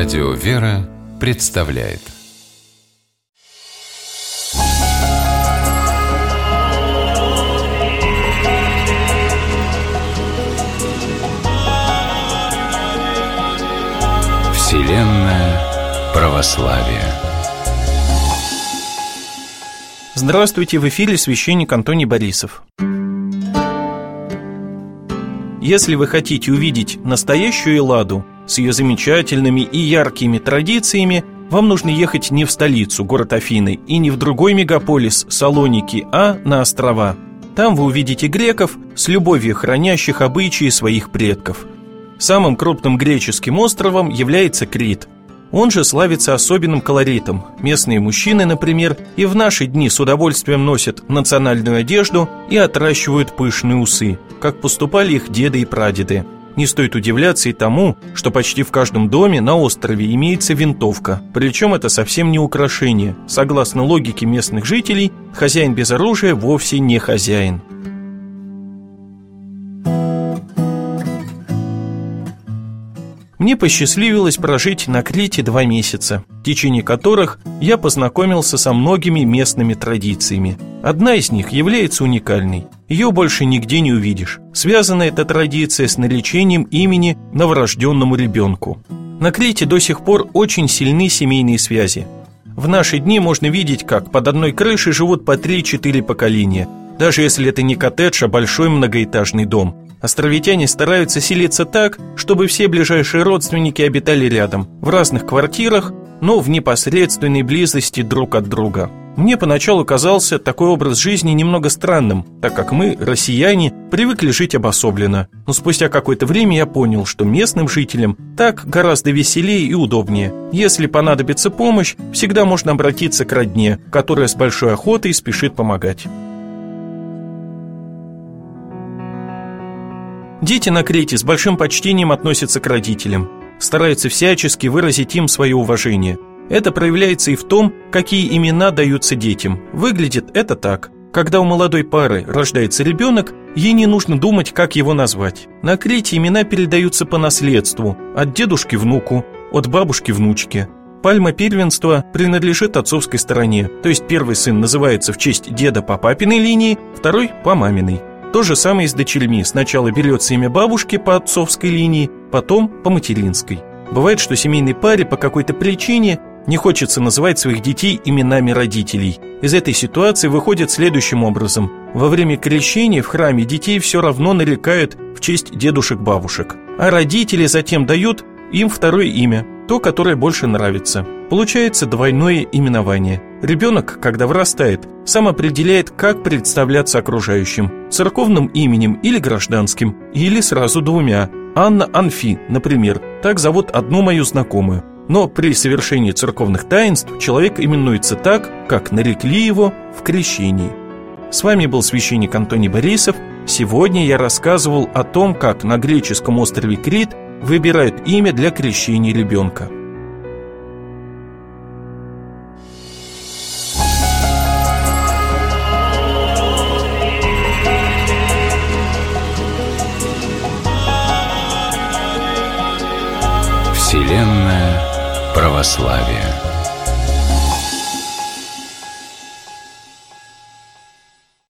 Радио «Вера» представляет Вселенная православия. Здравствуйте, в эфире священник Антоний Борисов. Если вы хотите увидеть настоящую Элладу с ее замечательными и яркими традициями, вам нужно ехать не в столицу, город Афины, и не в другой мегаполис, Салоники, а на острова. Там вы увидите греков, с любовью хранящих обычаи своих предков. Самым крупным греческим островом является Крит. Он же славится особенным колоритом. Местные мужчины, например, и в наши дни с удовольствием носят национальную одежду и отращивают пышные усы, как поступали их деды и прадеды. Не стоит удивляться и тому, что почти в каждом доме на острове имеется винтовка, причем это совсем не украшение. Согласно логике местных жителей, хозяин без оружия вовсе не хозяин. Мне посчастливилось прожить на Крите 2 месяца, в течение которых я познакомился со многими местными традициями. Одна из них является уникальной. Ее больше нигде не увидишь. Связана эта традиция с наречением имени новорожденному ребенку. На Крите до сих пор очень сильны семейные связи. В наши дни можно видеть, как под одной крышей живут по 3-4 поколения, даже если это не коттедж, а большой многоэтажный дом. Островитяне стараются селиться так, чтобы все ближайшие родственники обитали рядом, в разных квартирах, но в непосредственной близости друг от друга. Мне поначалу казался такой образ жизни немного странным, так как мы, россияне, привыкли жить обособленно. Но спустя какое-то время я понял, что местным жителям так гораздо веселее и удобнее. Если понадобится помощь, всегда можно обратиться к родне, которая с большой охотой спешит помогать. Дети на Крите с большим почтением относятся к родителям, стараются всячески выразить им свое уважение. Это проявляется и в том, какие имена даются детям. Выглядит это так. Когда у молодой пары рождается ребенок, ей не нужно думать, как его назвать. На Крите имена передаются по наследству, от дедушки внуку, от бабушки внучке. Пальма первенства принадлежит отцовской стороне, то есть первый сын называется в честь деда по папиной линии, второй по маминой. То же самое и с дочерьми. Сначала берется имя бабушки по отцовской линии, потом по материнской. Бывает, что семейной паре по какой-то причине не хочется называть своих детей именами родителей. Из этой ситуации выходит следующим образом. Во время крещения в храме детей все равно нарекают в честь дедушек-бабушек, а родители затем дают им второе имя, то, которое больше нравится. Получается двойное именование. Ребенок, когда вырастает, сам определяет, как представляться окружающим: церковным именем или гражданским, или сразу двумя. Анна Анфи, например, так зовут одну мою знакомую. Но при совершении церковных таинств человек именуется так, как нарекли его в крещении. С вами был священник Антоний Борисов. Сегодня я рассказывал о том, как на греческом острове Крит выбирают имя для крещения ребенка. Вселенная православия.